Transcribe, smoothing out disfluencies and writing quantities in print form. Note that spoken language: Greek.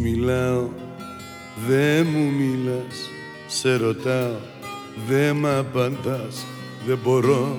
μιλάω, δε μου μιλάς. Σε ρωτάω, δε μ' απαντάς. Δεν μπορώ